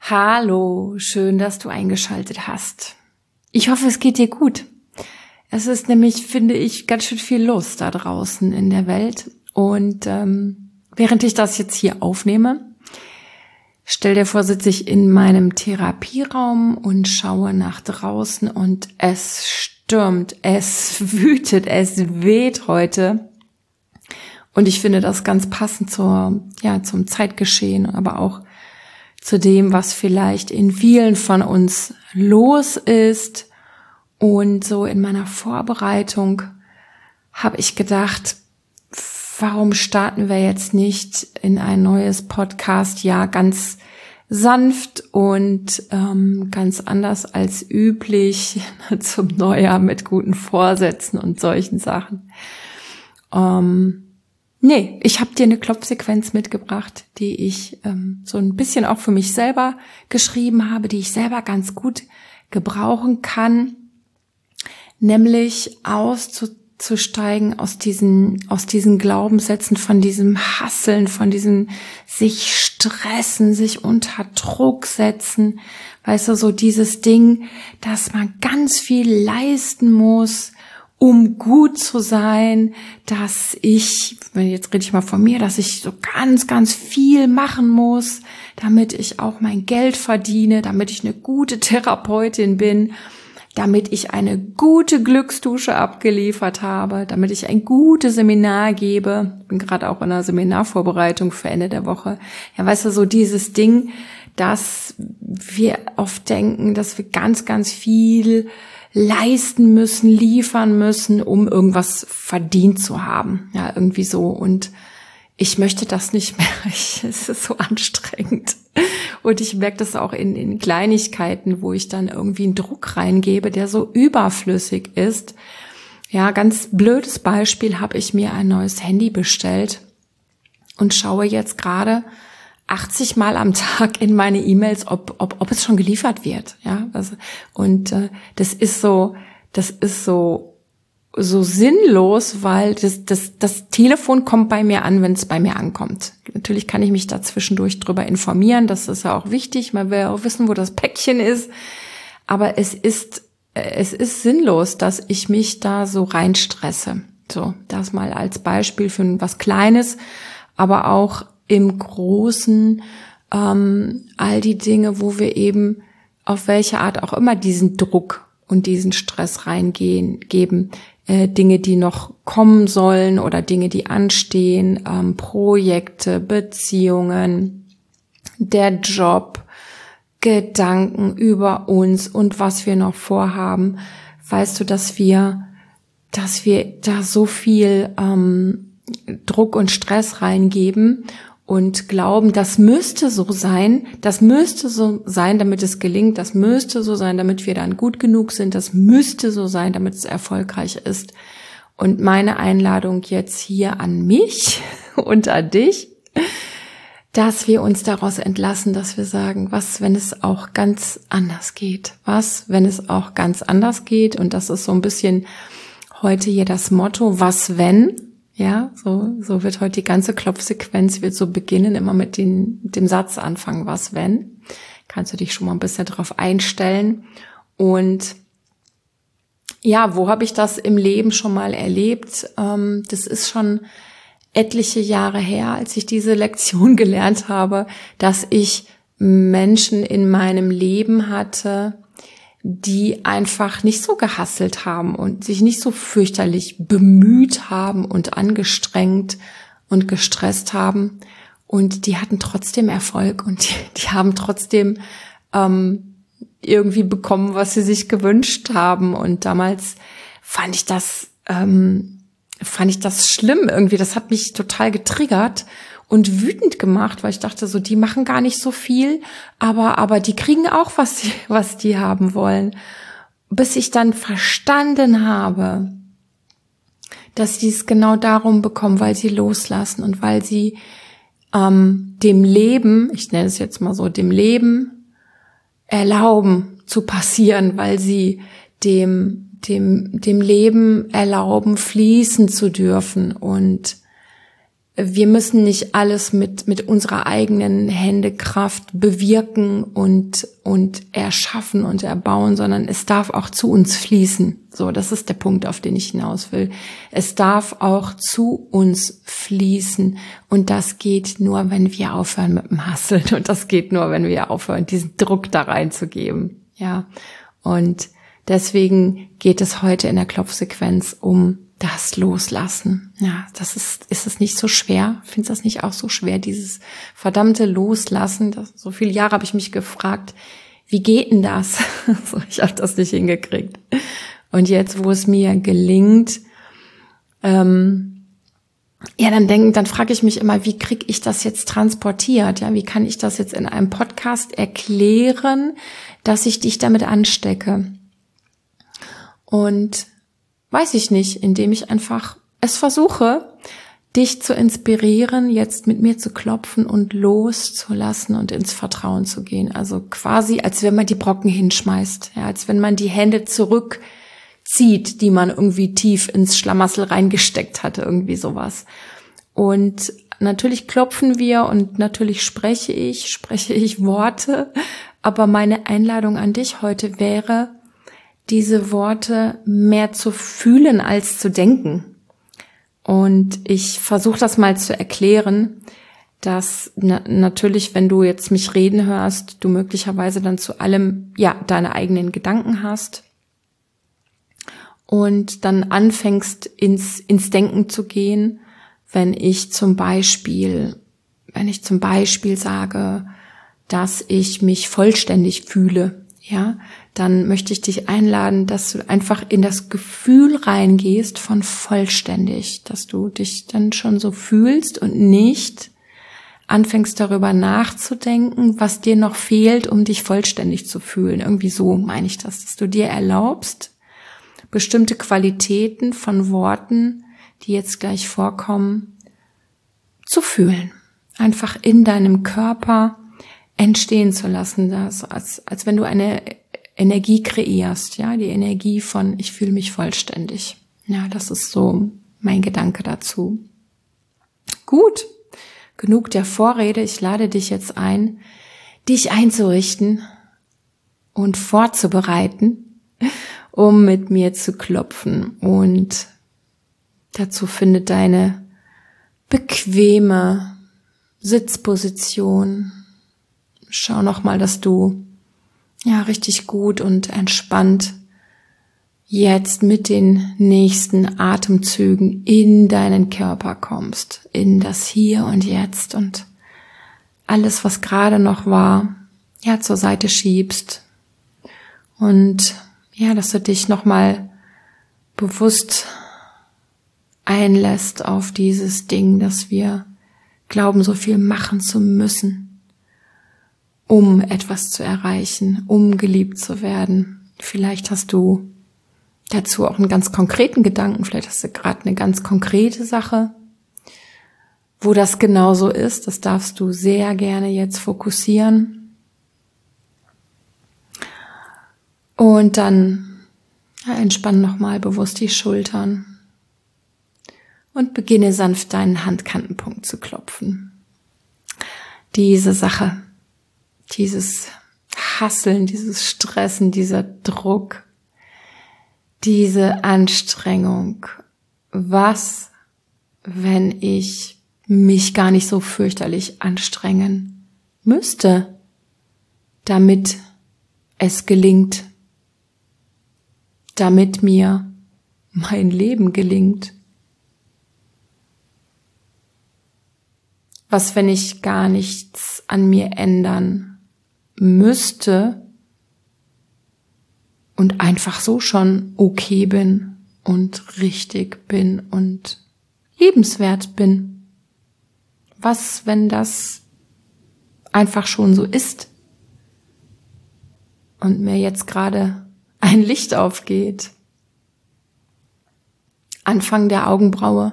Hallo, schön, dass du eingeschaltet hast. Ich hoffe, es geht dir gut. Es ist nämlich, finde ich, ganz schön viel los da draußen in der Welt. Und während ich das jetzt hier aufnehme, stell dir vor, sitze ich in meinem Therapieraum und schaue nach draußen und es stürmt, es wütet, es weht heute. Und ich finde das ganz passend zum Zeitgeschehen, aber auch zu dem, was vielleicht in vielen von uns los ist. Und so in meiner Vorbereitung habe ich gedacht, warum starten wir jetzt nicht in ein neues Podcast-Jahr ganz sanft und ganz anders als üblich zum Neujahr mit guten Vorsätzen und solchen Sachen. Nee, ich habe dir eine Klopfsequenz mitgebracht, die ich so ein bisschen auch für mich selber geschrieben habe, die ich selber ganz gut gebrauchen kann, nämlich auszusteigen aus diesen Glaubenssätzen, von diesem Hasseln, von diesem sich stressen, sich unter Druck setzen, weißt du, so dieses Ding, dass man ganz viel leisten muss, um gut zu sein, dass jetzt rede ich mal von mir, dass ich so ganz, ganz viel machen muss, damit ich auch mein Geld verdiene, damit ich eine gute Therapeutin bin, damit ich eine gute Glücksdusche abgeliefert habe, damit ich ein gutes Seminar gebe. Bin gerade auch in einer Seminarvorbereitung für Ende der Woche. Ja, weißt du, so dieses Ding, dass wir oft denken, dass wir ganz, ganz viel leisten müssen, liefern müssen, um irgendwas verdient zu haben. Ja, irgendwie so. Und ich möchte das nicht mehr. Es ist so anstrengend. Und ich merke das auch in Kleinigkeiten, wo ich dann irgendwie einen Druck reingebe, der so überflüssig ist. Ja, ganz blödes Beispiel, habe ich mir ein neues Handy bestellt und schaue jetzt gerade 80 Mal am Tag in meine E-Mails, ob es schon geliefert wird, ja, also, und das ist so sinnlos, weil das Telefon kommt bei mir an, wenn es bei mir ankommt. Natürlich kann ich mich da zwischendurch drüber informieren, das ist ja auch wichtig, man will ja auch wissen, wo das Päckchen ist, aber es ist sinnlos, dass ich mich da so reinstresse. So, das mal als Beispiel für was Kleines, aber auch im Großen all die Dinge, wo wir eben auf welche Art auch immer diesen Druck und diesen Stress geben, Dinge, die noch kommen sollen oder Dinge, die anstehen, Projekte, Beziehungen, der Job, Gedanken über uns und was wir noch vorhaben. Weißt du, dass wir da so viel Druck und Stress reingeben und glauben, das müsste so sein, damit es gelingt, das müsste so sein, damit wir dann gut genug sind, das müsste so sein, damit es erfolgreich ist. Und meine Einladung jetzt hier an mich und an dich, dass wir uns daraus entlassen, dass wir sagen, was, wenn es auch ganz anders geht? Was, wenn es auch ganz anders geht? Und das ist so ein bisschen heute hier das Motto, was wenn? Ja, so wird heute die ganze Klopfsequenz wird so beginnen, immer mit dem Satz anfangen, was wenn? Kannst du dich schon mal ein bisschen drauf einstellen. Und ja, wo habe ich das im Leben schon mal erlebt? Das ist schon etliche Jahre her, als ich diese Lektion gelernt habe, dass ich Menschen in meinem Leben hatte, die einfach nicht so gehasselt haben und sich nicht so fürchterlich bemüht haben und angestrengt und gestresst haben. Und die hatten trotzdem Erfolg und die haben trotzdem irgendwie bekommen, was sie sich gewünscht haben. Und damals fand ich das schlimm irgendwie. Das hat mich total getriggert und wütend gemacht, weil ich dachte so, die machen gar nicht so viel, aber die kriegen auch, was die haben wollen. Bis ich dann verstanden habe, dass sie es genau darum bekommen, weil sie loslassen und weil sie dem Leben, ich nenne es jetzt mal so, dem Leben erlauben zu passieren, weil sie dem Leben erlauben, fließen zu dürfen und wir müssen nicht alles mit unserer eigenen Händekraft bewirken und erschaffen und erbauen, sondern es darf auch zu uns fließen. So, das ist der Punkt, auf den ich hinaus will. Es darf auch zu uns fließen und das geht nur, wenn wir aufhören mit dem Hasseln und das geht nur, wenn wir aufhören, diesen Druck da reinzugeben. Ja, und deswegen geht es heute in der Klopfsequenz um das Loslassen. Ja, ist es nicht so schwer? Findest du das nicht auch so schwer, dieses verdammte Loslassen? So viele Jahre habe ich mich gefragt, wie geht denn das? Ich habe das nicht hingekriegt. Und jetzt, wo es mir gelingt, dann frage ich mich immer, wie kriege ich das jetzt transportiert? Ja, wie kann ich das jetzt in einem Podcast erklären, dass ich dich damit anstecke? Und weiß ich nicht, indem ich einfach es versuche, dich zu inspirieren, jetzt mit mir zu klopfen und loszulassen und ins Vertrauen zu gehen. Also quasi, als wenn man die Brocken hinschmeißt, ja, als wenn man die Hände zurückzieht, die man irgendwie tief ins Schlamassel reingesteckt hatte, irgendwie sowas. Und natürlich klopfen wir und natürlich spreche ich Worte, aber meine Einladung an dich heute wäre, diese Worte mehr zu fühlen als zu denken. Und ich versuche das mal zu erklären, dass natürlich, wenn du jetzt mich reden hörst, du möglicherweise dann zu allem, deine eigenen Gedanken hast und dann anfängst ins Denken zu gehen, wenn ich zum Beispiel sage, dass ich mich vollständig fühle, ja, dann möchte ich dich einladen, dass du einfach in das Gefühl reingehst von vollständig, dass du dich dann schon so fühlst und nicht anfängst darüber nachzudenken, was dir noch fehlt, um dich vollständig zu fühlen. Irgendwie so meine ich das, dass du dir erlaubst, bestimmte Qualitäten von Worten, die jetzt gleich vorkommen, zu fühlen. Einfach in deinem Körper entstehen zu lassen, das, als wenn du eine Energie kreierst, ja, die Energie von ich fühle mich vollständig. Ja, das ist so mein Gedanke dazu. Gut, genug der Vorrede. Ich lade dich jetzt ein, dich einzurichten und vorzubereiten, um mit mir zu klopfen. Und dazu finde deine bequeme Sitzposition. Schau nochmal, dass du richtig gut und entspannt jetzt mit den nächsten Atemzügen in deinen Körper kommst, in das Hier und Jetzt und alles, was gerade noch war, zur Seite schiebst und dass du dich nochmal bewusst einlässt auf dieses Ding, dass wir glauben, so viel machen zu müssen, um etwas zu erreichen, um geliebt zu werden. Vielleicht hast du dazu auch einen ganz konkreten Gedanken, vielleicht hast du gerade eine ganz konkrete Sache, wo das genauso ist. Das darfst du sehr gerne jetzt fokussieren. Und dann entspann nochmal bewusst die Schultern und beginne sanft deinen Handkantenpunkt zu klopfen. Diese Sache, dieses Hasseln, dieses Stressen, dieser Druck, diese Anstrengung. Was, wenn ich mich gar nicht so fürchterlich anstrengen müsste, damit es gelingt, damit mir mein Leben gelingt? Was, wenn ich gar nichts an mir ändern müsste und einfach so schon okay bin und richtig bin und liebenswert bin? Was, wenn das einfach schon so ist und mir jetzt gerade ein Licht aufgeht? Anfang der Augenbraue.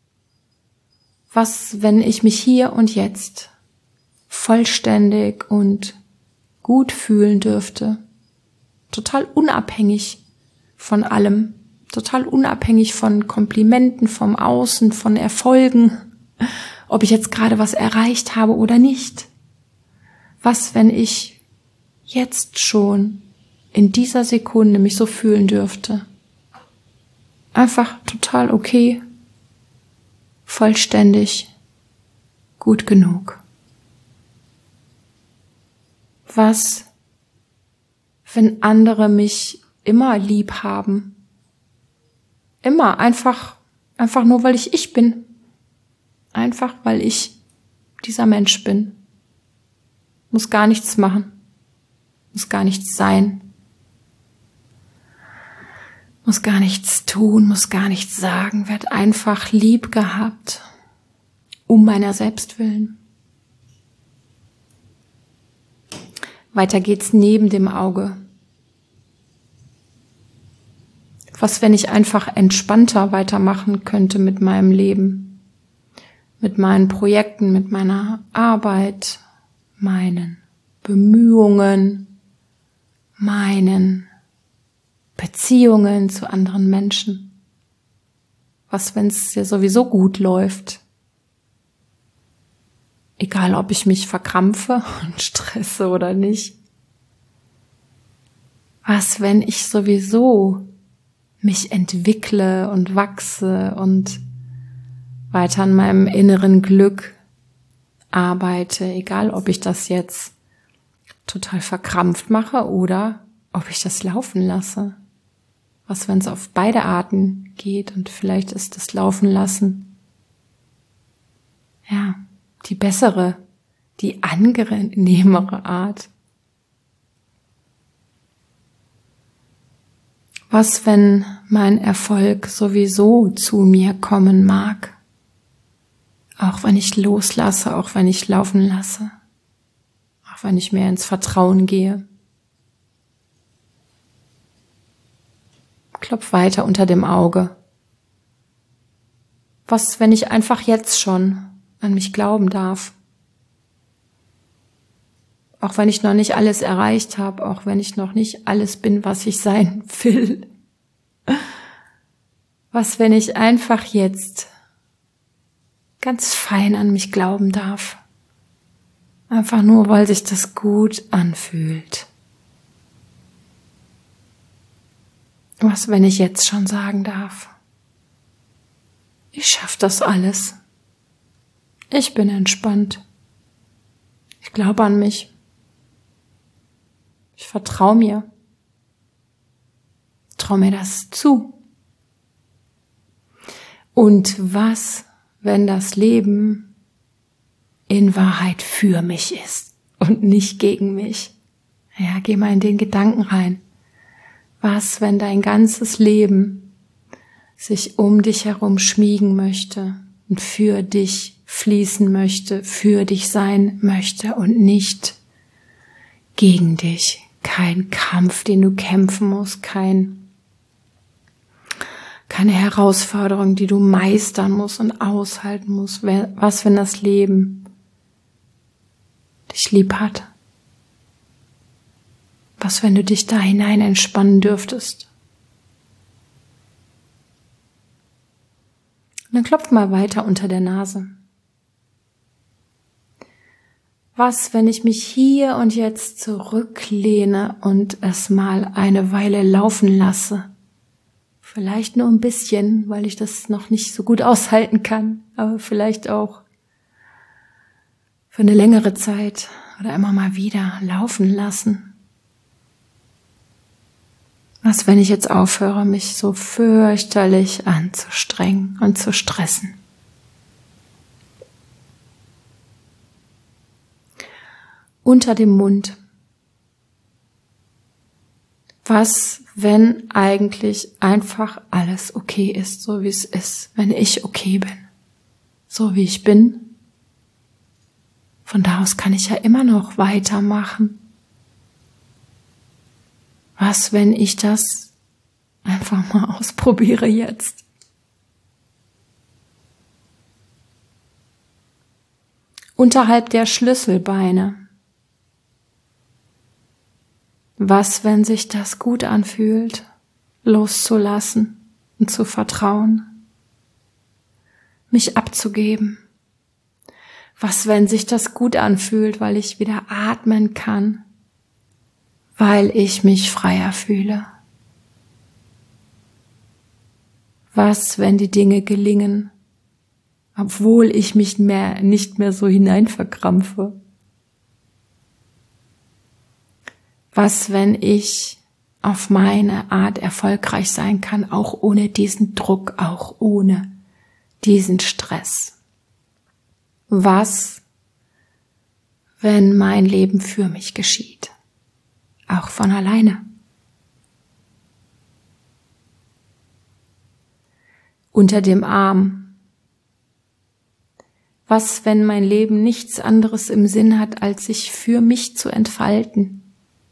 Was, wenn ich mich hier und jetzt vollständig und gut fühlen dürfte? Total unabhängig von allem, total unabhängig von Komplimenten, vom Außen, von Erfolgen, ob ich jetzt gerade was erreicht habe oder nicht. Was, wenn ich jetzt schon in dieser Sekunde mich so fühlen dürfte? Einfach total okay, vollständig, gut genug. Was, wenn andere mich immer lieb haben? Immer, einfach nur, weil ich bin. Einfach, weil ich dieser Mensch bin. Muss gar nichts machen. Muss gar nichts sein. Muss gar nichts tun, muss gar nichts sagen. Werd einfach lieb gehabt. Um meiner selbst willen. Weiter geht's neben dem Auge. Was, wenn ich einfach entspannter weitermachen könnte mit meinem Leben, mit meinen Projekten, mit meiner Arbeit, meinen Bemühungen, meinen Beziehungen zu anderen Menschen? Was, wenn es dir sowieso gut läuft? Egal, ob ich mich verkrampfe und stresse oder nicht. Was, wenn ich sowieso mich entwickle und wachse und weiter an meinem inneren Glück arbeite, egal ob ich das jetzt total verkrampft mache oder ob ich das laufen lasse. Was, wenn es auf beide Arten geht und vielleicht ist das Laufen lassen, ja, die bessere, die angenehmere Art. Was, wenn mein Erfolg sowieso zu mir kommen mag? Auch wenn ich loslasse, auch wenn ich laufen lasse, auch wenn ich mehr ins Vertrauen gehe. Klopf weiter unter dem Auge. Was, wenn ich einfach jetzt schon an mich glauben darf? Auch wenn ich noch nicht alles erreicht habe, auch wenn ich noch nicht alles bin, was ich sein will. Was, wenn ich einfach jetzt ganz fein an mich glauben darf? Einfach nur, weil sich das gut anfühlt. Was, wenn ich jetzt schon sagen darf? Ich schaffe das alles. Ich bin entspannt. Ich glaube an mich. Ich vertraue mir. Traue mir das zu. Und was, wenn das Leben in Wahrheit für mich ist und nicht gegen mich? Ja, geh mal in den Gedanken rein. Was, wenn dein ganzes Leben sich um dich herum schmiegen möchte und für dich fließen möchte, für dich sein möchte und nicht gegen dich? Kein Kampf, den du kämpfen musst, keine Herausforderung, die du meistern musst und aushalten musst. Was, wenn das Leben dich lieb hat? Was, wenn du dich da hinein entspannen dürftest? Und dann klopf mal weiter unter der Nase. Was, wenn ich mich hier und jetzt zurücklehne und es mal eine Weile laufen lasse? Vielleicht nur ein bisschen, weil ich das noch nicht so gut aushalten kann, aber vielleicht auch für eine längere Zeit oder immer mal wieder laufen lassen. Was, wenn ich jetzt aufhöre, mich so fürchterlich anzustrengen und zu stressen? Unter dem Mund. Was, wenn eigentlich einfach alles okay ist, so wie es ist, wenn ich okay bin, so wie ich bin? Von da aus kann ich ja immer noch weitermachen. Was, wenn ich das einfach mal ausprobiere jetzt? Unterhalb der Schlüsselbeine. Was, wenn sich das gut anfühlt, loszulassen und zu vertrauen, mich abzugeben, Was, wenn sich das gut anfühlt, weil ich wieder atmen kann, weil ich mich freier fühle? Was, wenn die Dinge gelingen, obwohl ich mich nicht mehr so hineinverkrampfe? Was, wenn ich auf meine Art erfolgreich sein kann, auch ohne diesen Druck, auch ohne diesen Stress? Was, wenn mein Leben für mich geschieht, auch von alleine? Unter dem Arm. Was, wenn mein Leben nichts anderes im Sinn hat, als sich für mich zu entfalten?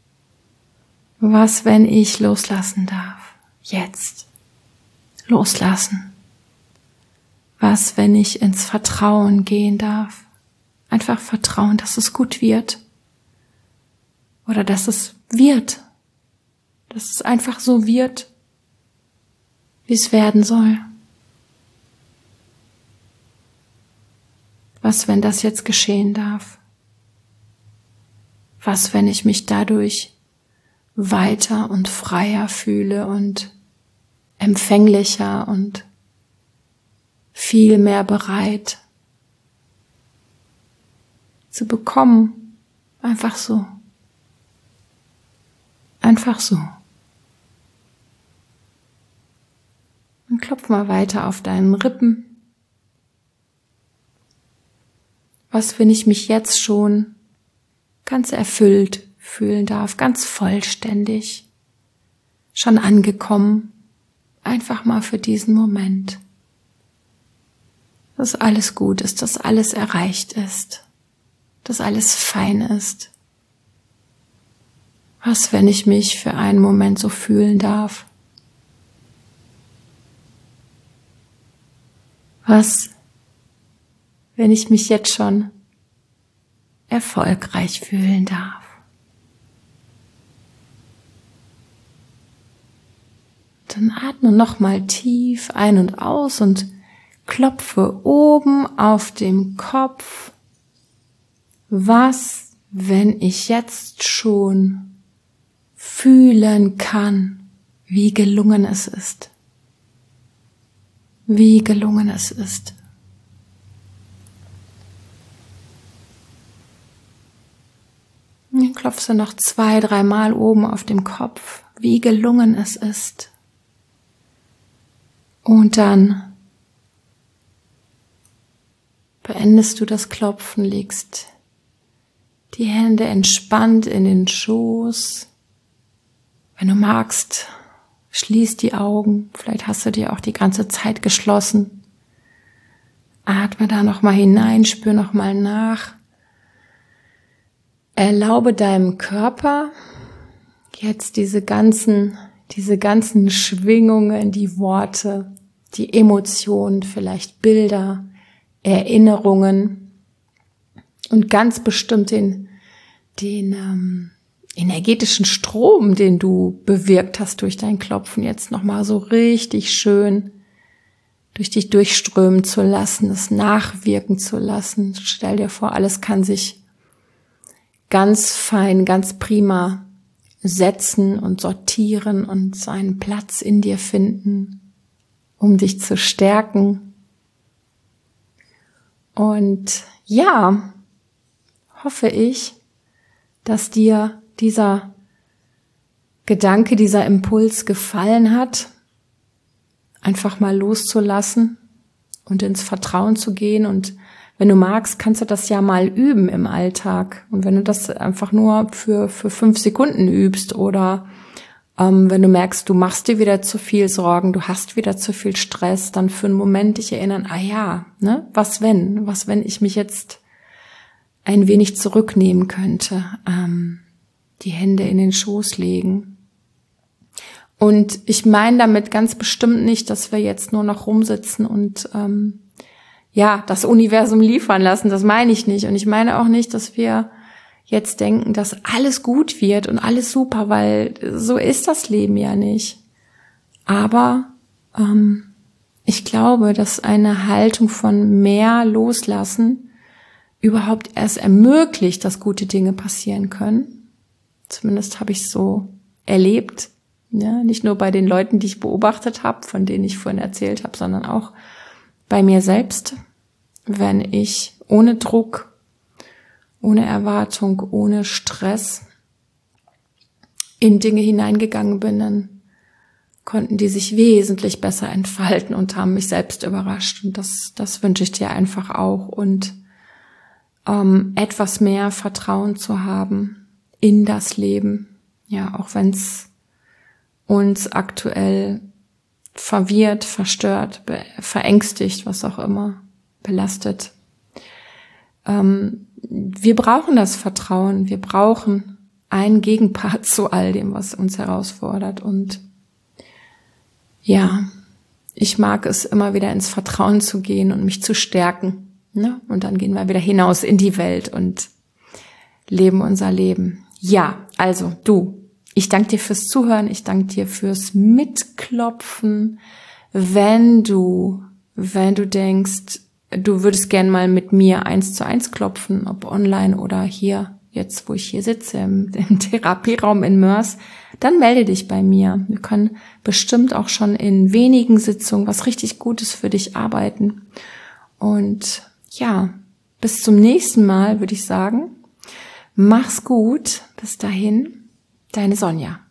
Was, wenn ich loslassen darf? Jetzt. Loslassen. Was, wenn ich ins Vertrauen gehen darf? Einfach vertrauen, dass es gut wird. Oder dass es wird. Dass es einfach so wird, wie es werden soll. Was, wenn das jetzt geschehen darf? Was, wenn ich mich dadurch weiter und freier fühle und empfänglicher und viel mehr bereit zu bekommen? Einfach so. Einfach so. Und klopf mal weiter auf deinen Rippen. Was, wenn ich mich jetzt schon ganz erfüllt fühlen darf, ganz vollständig, schon angekommen, einfach mal für diesen Moment, dass alles gut ist, dass alles erreicht ist, dass alles fein ist. Was, wenn ich mich für einen Moment so fühlen darf? Was, wenn ich mich jetzt schon erfolgreich fühlen darf? Dann atme nochmal tief ein und aus und klopfe oben auf dem Kopf. Was, wenn ich jetzt schon fühlen kann, wie gelungen es ist? Wie gelungen es ist. Dann klopfst du noch 2-3 Mal oben auf dem Kopf, wie gelungen es ist. Und dann beendest du das Klopfen, legst die Hände entspannt in den Schoß. Wenn du magst, schließ die Augen. Vielleicht hast du die auch die ganze Zeit geschlossen. Atme da nochmal hinein, spür nochmal nach. Erlaube deinem Körper jetzt diese ganzen Schwingungen, die Worte, die Emotionen, vielleicht Bilder, Erinnerungen und ganz bestimmt den energetischen Strom, den du bewirkt hast durch dein Klopfen, jetzt nochmal so richtig schön durch dich durchströmen zu lassen, es nachwirken zu lassen. Stell dir vor, alles kann sich ganz fein, ganz prima setzen und sortieren und seinen Platz in dir finden, um dich zu stärken. Und ja, hoffe ich, dass dir dieser Gedanke, dieser Impuls gefallen hat, einfach mal loszulassen und ins Vertrauen zu gehen. Und wenn du magst, kannst du das ja mal üben im Alltag. Und wenn du das einfach nur für 5 Sekunden übst oder wenn du merkst, du machst dir wieder zu viel Sorgen, du hast wieder zu viel Stress, dann für einen Moment dich erinnern, was wenn ich mich jetzt ein wenig zurücknehmen könnte, die Hände in den Schoß legen. Und ich meine damit ganz bestimmt nicht, dass wir jetzt nur noch rumsitzen und das Universum liefern lassen, das meine ich nicht. Und ich meine auch nicht, dass wir jetzt denken, dass alles gut wird und alles super, weil so ist das Leben ja nicht. Aber ich glaube, dass eine Haltung von mehr Loslassen überhaupt erst ermöglicht, dass gute Dinge passieren können. Zumindest habe ich so erlebt. Ja, nicht nur bei den Leuten, die ich beobachtet habe, von denen ich vorhin erzählt habe, sondern auch bei mir selbst, wenn ich ohne Druck, ohne Erwartung, ohne Stress in Dinge hineingegangen bin, dann konnten die sich wesentlich besser entfalten und haben mich selbst überrascht. Und das wünsche ich dir einfach auch. Und etwas mehr Vertrauen zu haben in das Leben. Ja, auch wenn es uns aktuell verwirrt, verstört, verängstigt, was auch immer, belastet. Wir brauchen das Vertrauen. Wir brauchen einen Gegenpart zu all dem, was uns herausfordert. Und ja, ich mag es immer wieder ins Vertrauen zu gehen und mich zu stärken. Ne? Und dann gehen wir wieder hinaus in die Welt und leben unser Leben. Ja, also ich danke dir fürs Zuhören, ich danke dir fürs Mitklopfen. Wenn du denkst, du würdest gern mal mit mir 1:1 klopfen, ob online oder hier, jetzt wo ich hier sitze, im Therapieraum in Moers, dann melde dich bei mir. Wir können bestimmt auch schon in wenigen Sitzungen was richtig Gutes für dich arbeiten. Und ja, bis zum nächsten Mal würde ich sagen, mach's gut. Bis dahin, deine Sonja.